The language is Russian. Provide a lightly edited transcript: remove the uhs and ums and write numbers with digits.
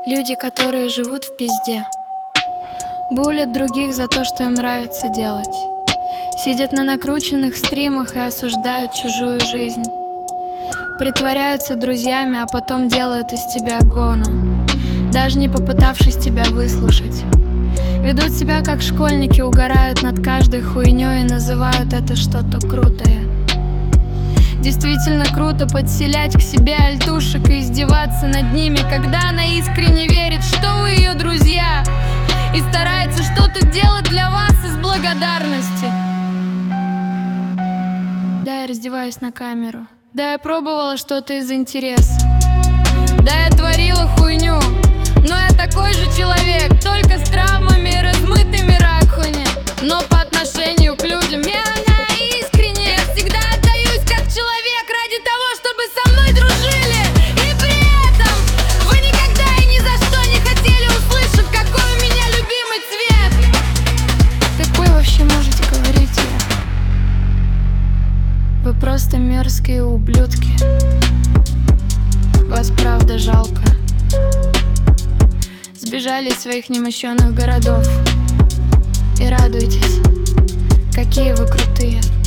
Люди, которые живут в пизде, булят других за то, что им нравится делать. Сидят на накрученных стримах и осуждают чужую жизнь. Притворяются друзьями, а потом делают из тебя гону, даже не попытавшись тебя выслушать. Ведут себя как школьники, угорают над каждой хуйней и называют это что-то крутое. Действительно круто подселять к себе альтушек и издеваться над ними, когда она искренне верит, что вы ее друзья, и старается что-то делать для вас из благодарности. Да, я раздеваюсь на камеру. Да, я пробовала что-то из интереса. Да, я творила хуйню, но я такой же человек, только с травмами и размытыми ракхуни. Но по отношению к людям я искренне, я всегда отдаюсь как человек ради того, чтобы со мной дружили. И при этом вы никогда и ни за что не хотели услышать, какой у меня любимый цвет. Какой вообще можете говорить я? Вы просто мерзкие ублюдки. Вас правда жалко. Сбежали из своих немощенных городов и радуйтесь, какие вы крутые.